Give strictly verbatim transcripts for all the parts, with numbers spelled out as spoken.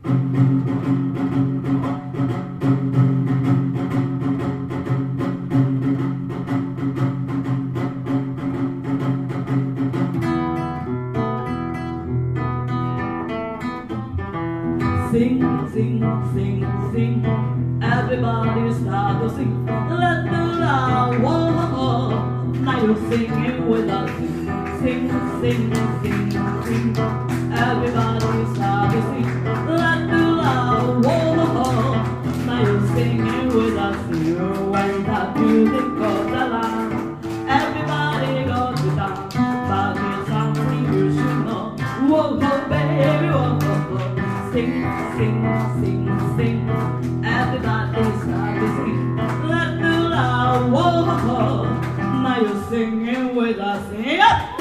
Sing, sing, sing, sing. Everybody start to sing. Let the loud whoa. Now you're singing with us. Sing, sing, sing, sing. Everybody start to sing. Let the loud whoa. Now you're singing with us. You when that music goes along. Everybody goes to dance. But here's something you should know. Whoa, whoa, baby, whoa, whoa, whoa. Sing, sing, sing, sing. Everybody start to sing. Let the loud whoa. Now you're singing with us. Sing up!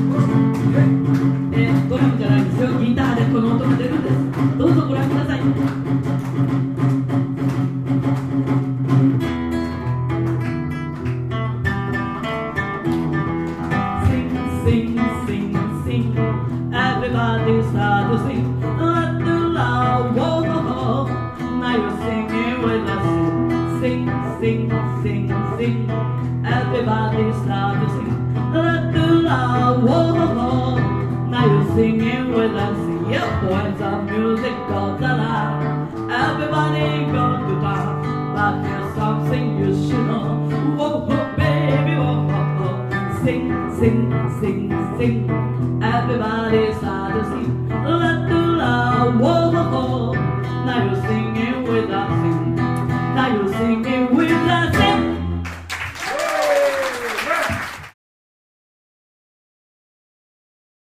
えー、ドラムじゃないですよ。ギターでこの音が出るんです。どうぞご覧ください。Sing, sing, sing, sing. Everybody start to sing. Let the loud whoa. Now you're singing with us. Sing, sing, sing, sing. Everybody start to sing. Let the loud whoa. Now you're singing with us. Yeah, boys, the music goes along. Everybody goes to dance. But there's something you should know. Whoa, whoa, baby, whoa, whoa, whoa. Sing, sing, sing, sing. Everybody start to sing. Let the